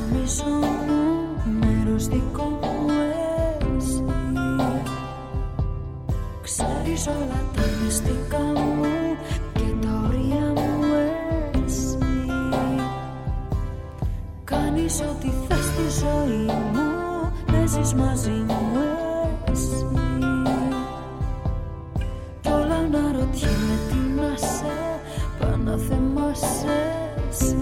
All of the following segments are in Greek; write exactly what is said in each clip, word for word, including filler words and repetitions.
νομίζω μου μέρος δικό μου εσύ. Ξέρεις όλα τα μυστικά μου και τα όρια μου εσύ. Κάνεις ό,τι θες στη ζωή μου, παίζεις μαζί μου εσύ. Κι όλα να ρωτιέμαι τι να σε, πά να θεμάσαι εσύ.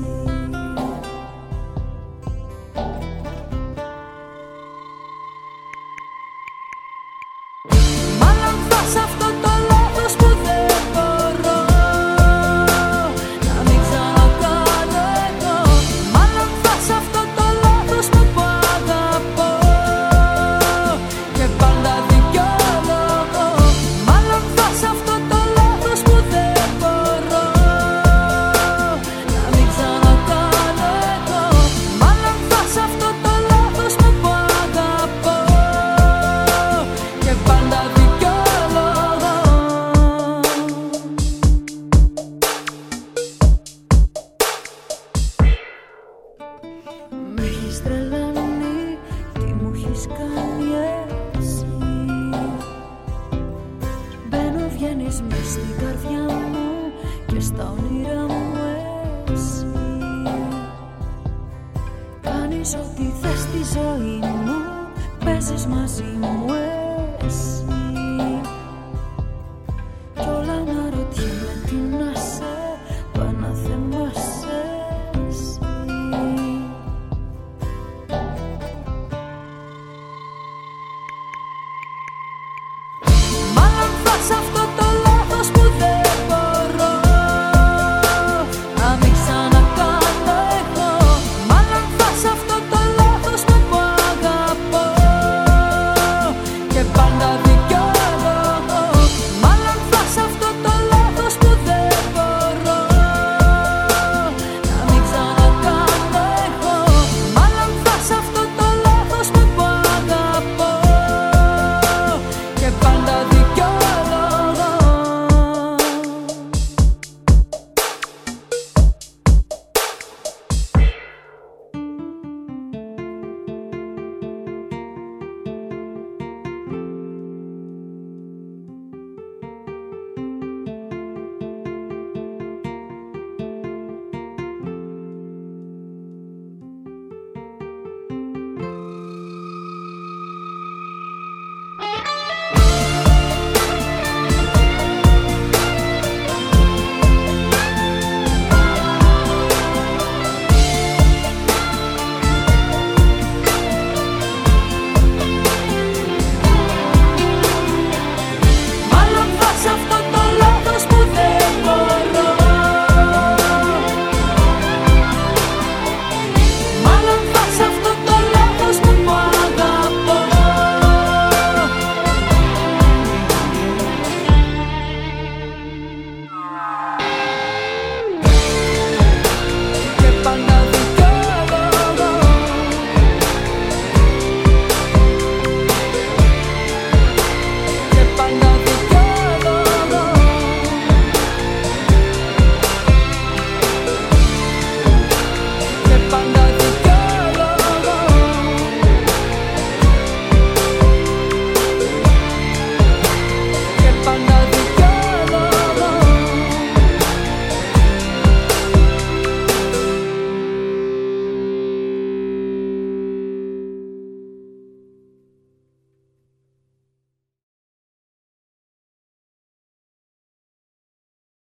Μάλλον φας αυτό το λάθος που δεν μπορώ να μην ξανακάνω εγώ. Μάλλον φας αυτό το λάθος που αγαπώ και πάντα δικαιολογώ. Μάλλον φας αυτό το λάθος που δεν μπορώ να μην ξανακάνω εγώ. Μάλλον φας αυτό το λάθος που αγαπώ και πάντα δικαιολογώ. Με έχεις τρελάνει, τι μου έχεις κάνει εσύ. Μπαίνω, βγαίνεις μες στην καρδιά μου και στα όνειρά μου εσύ. Κάνεις ό,τι θες στη ζωή μου, παίζεις μαζί μου εσύ.